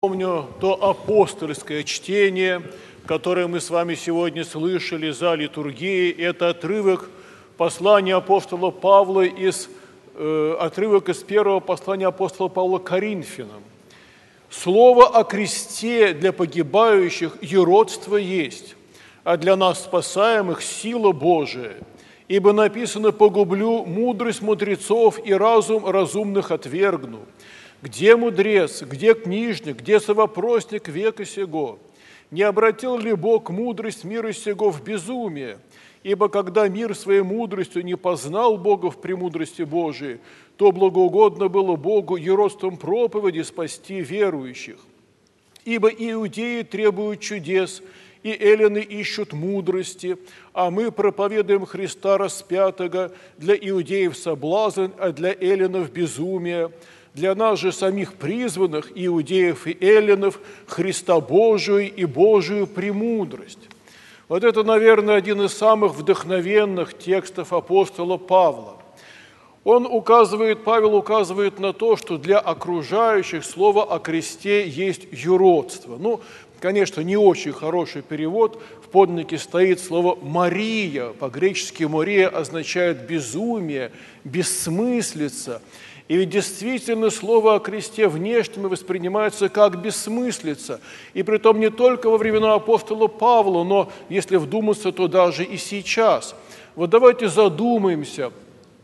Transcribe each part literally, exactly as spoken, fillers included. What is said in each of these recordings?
Помню то апостольское чтение, которое мы с вами сегодня слышали за литургией. Это отрывок послания апостола Павла, из, э, отрывок из первого послания апостола Павла к Коринфянам. «Слово о кресте для погибающих юродство есть, а для нас спасаемых сила Божия. Ибо написано: погублю мудрость мудрецов и разум разумных отвергну. Где мудрец, где книжник, где совопросник века сего? Не обратил ли Бог мудрость мира сего в безумие? Ибо когда мир своей мудростью не познал Бога в премудрости Божией, то благоугодно было Богу юродством проповеди спасти верующих. Ибо иудеи требуют чудес, и эллины ищут мудрости, а мы проповедуем Христа распятого, для иудеев соблазн, а для эллинов безумие. Для нас же самих призванных, иудеев и эллинов, Христа Божию и Божию премудрость». Вот это, наверное, один из самых вдохновенных текстов апостола Павла. Он указывает, Павел указывает на то, что для окружающих слово о кресте есть юродство. Ну, конечно, не очень хороший перевод. В подлиннике стоит слово «Мария». По-гречески «Мария» означает «безумие», «бессмыслица». И ведь действительно слово о кресте внешне воспринимается как бессмыслица. И притом не только во времена апостола Павла, но, если вдуматься, то даже и сейчас. Вот давайте задумаемся,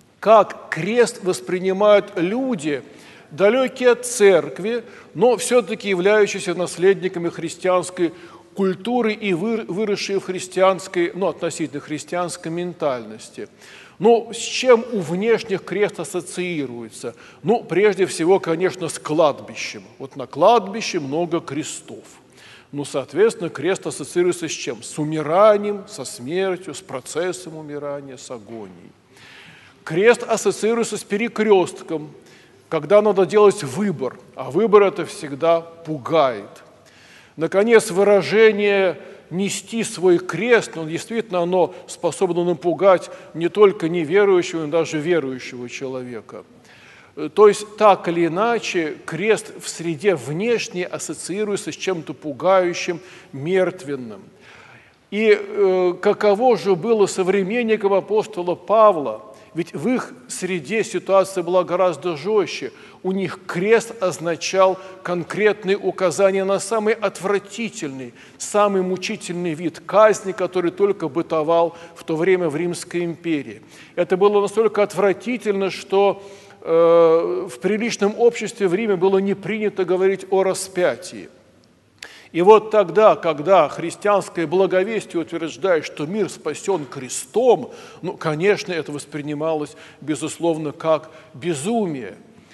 как крест воспринимают люди, далекие от церкви, но все-таки являющиеся наследниками христианской культуры и выросшие в христианской, ну, относительно христианской ментальности. Ну, с чем у внешних крест ассоциируется? Ну, прежде всего, конечно, с кладбищем. Вот на кладбище много крестов. Ну, соответственно, крест ассоциируется с чем? С умиранием, со смертью, с процессом умирания, с агонией. Крест ассоциируется с перекрестком, когда надо делать выбор, а выбор это всегда пугает. Наконец, выражение «нести свой крест», но действительно оно способно напугать не только неверующего, но даже верующего человека. То есть, так или иначе, крест в среде внешней ассоциируется с чем-то пугающим, мертвенным. И э, каково же было современникам апостола Павла? Ведь в их среде ситуация была гораздо жестче. У них крест означал конкретные указания на самый отвратительный, самый мучительный вид казни, который только бытовал в то время в Римской империи. Это было настолько отвратительно, что э, в приличном обществе в Риме было не принято говорить о распятии. И вот тогда, когда христианское благовестие утверждает, что мир спасен крестом, ну, конечно, это воспринималось, безусловно, как безумие.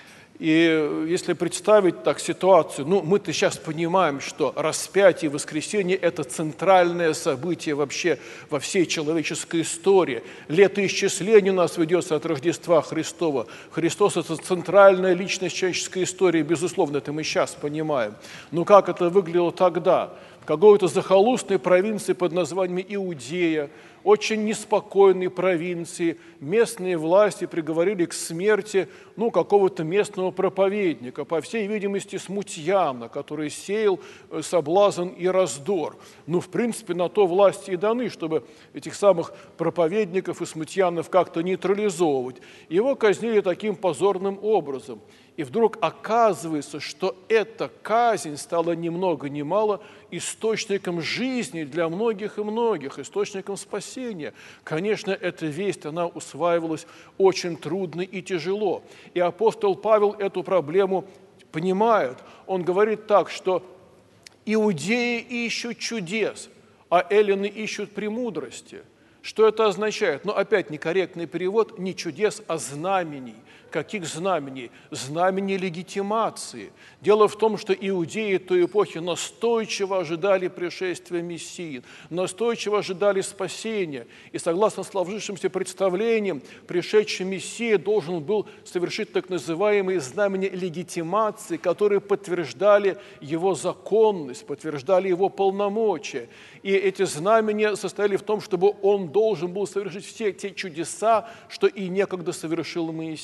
И если представить так ситуацию, ну, мы-то сейчас понимаем, что распятие и воскресение – это центральное событие вообще во всей человеческой истории. Летоисчисление у нас ведется от Рождества Христова. Христос – это центральная личность человеческой истории, безусловно, это мы сейчас понимаем. Но как это выглядело тогда? В какой-то захолустной провинции под названием Иудея, очень неспокойной провинции, местные власти приговорили к смерти ну, какого-то местного проповедника, по всей видимости, смутьяна, который сеял соблазн и раздор. Ну, в принципе, на то власти и даны, чтобы этих самых проповедников и смутьянов как-то нейтрализовывать. Его казнили таким позорным образом. И вдруг оказывается, что эта казнь стала ни много ни мало источником жизни для многих и многих, источником спасения. Конечно, эта весть, она усваивалась очень трудно и тяжело. И апостол Павел эту проблему понимает. Он говорит так, что иудеи ищут чудес, а эллины ищут премудрости. Что это означает? Ну, опять некорректный перевод, не чудес, а знамений. Каких знамений? Знамений легитимации. Дело в том, что иудеи той эпохи настойчиво ожидали пришествия Мессии, настойчиво ожидали спасения. И согласно сложившимся представлениям, пришедший Мессия должен был совершить так называемые знамения легитимации, которые подтверждали его законность, подтверждали его полномочия. И эти знамения состояли в том, чтобы он должен был совершить все те чудеса, что и некогда совершил Моисей.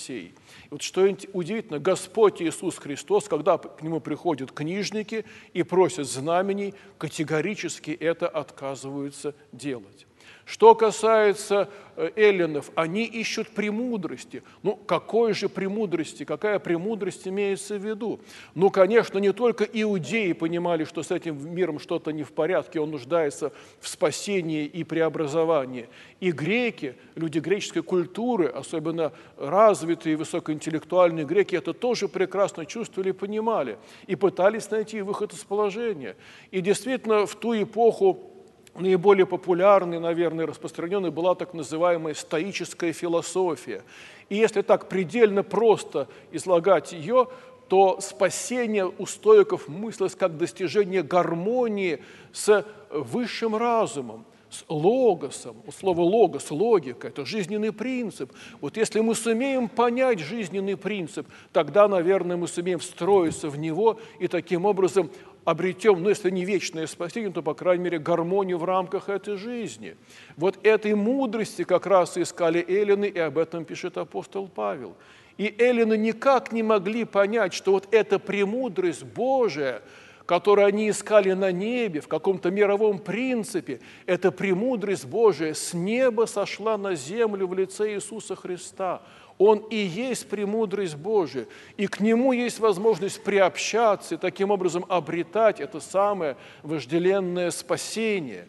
И вот что удивительно, Господь Иисус Христос, когда к Нему приходят книжники и просят знамений, категорически это отказываются делать. Что касается эллинов, они ищут премудрости. Ну, какой же премудрости? Какая премудрость имеется в виду? Ну, конечно, не только иудеи понимали, что с этим миром что-то не в порядке, он нуждается в спасении и преобразовании. И греки, люди греческой культуры, особенно развитые высокоинтеллектуальные греки, это тоже прекрасно чувствовали и понимали, и пытались найти выход из положения. И действительно, в ту эпоху наиболее популярной, наверное, распространенной была так называемая стоическая философия. И если так предельно просто излагать ее, то спасение у стоиков мыслилось как достижение гармонии с высшим разумом, с логосом. Слово «логос» – логика, это жизненный принцип. Вот если мы сумеем понять жизненный принцип, тогда, наверное, мы сумеем встроиться в него и таким образом обретем, ну, если не вечное спасение, то, по крайней мере, гармонию в рамках этой жизни. Вот этой мудрости как раз и искали эллины, и об этом пишет апостол Павел. И эллины никак не могли понять, что вот эта премудрость Божия, которую они искали на небе, в каком-то мировом принципе, эта премудрость Божия с неба сошла на землю в лице Иисуса Христа. Он и есть премудрость Божия, и к Нему есть возможность приобщаться и таким образом обретать это самое вожделенное спасение.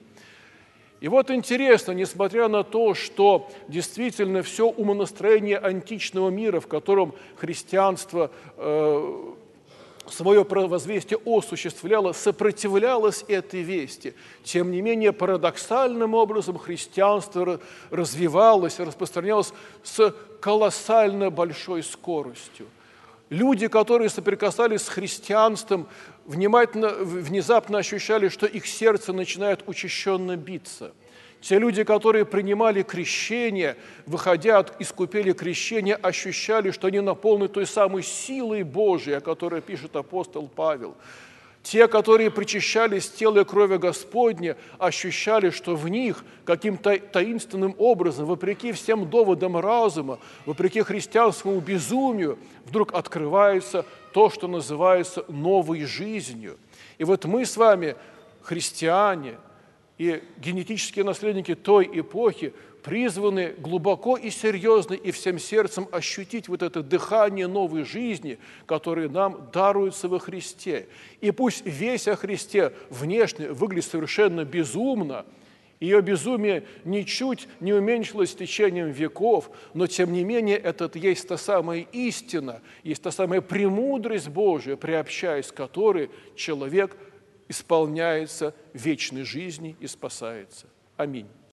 И вот интересно, несмотря на то, что действительно все умонастроение античного мира, в котором христианство э, свое возвестие осуществляло, сопротивлялось этой вести. Тем не менее, парадоксальным образом христианство развивалось, распространялось с колоссально большой скоростью. Люди, которые соприкасались с христианством, внимательно, внезапно ощущали, что их сердце начинает учащенно биться. Те люди, которые принимали крещение, выходя от искупения крещения, ощущали, что они наполнены той самой силой Божией, о которой пишет апостол Павел. Те, которые причащались тела и крови Господня, ощущали, что в них каким-то таинственным образом, вопреки всем доводам разума, вопреки христианскому безумию, вдруг открывается то, что называется новой жизнью. И вот мы с вами, христиане, и генетические наследники той эпохи призваны глубоко и серьезно и всем сердцем ощутить вот это дыхание новой жизни, которое нам даруется во Христе. И пусть весть о Христе внешне выглядит совершенно безумно, ее безумие ничуть не уменьшилось с течением веков, но тем не менее это есть та самая истина, есть та самая премудрость Божия, приобщаясь к которой человек исполняется вечной жизни и спасается. Аминь.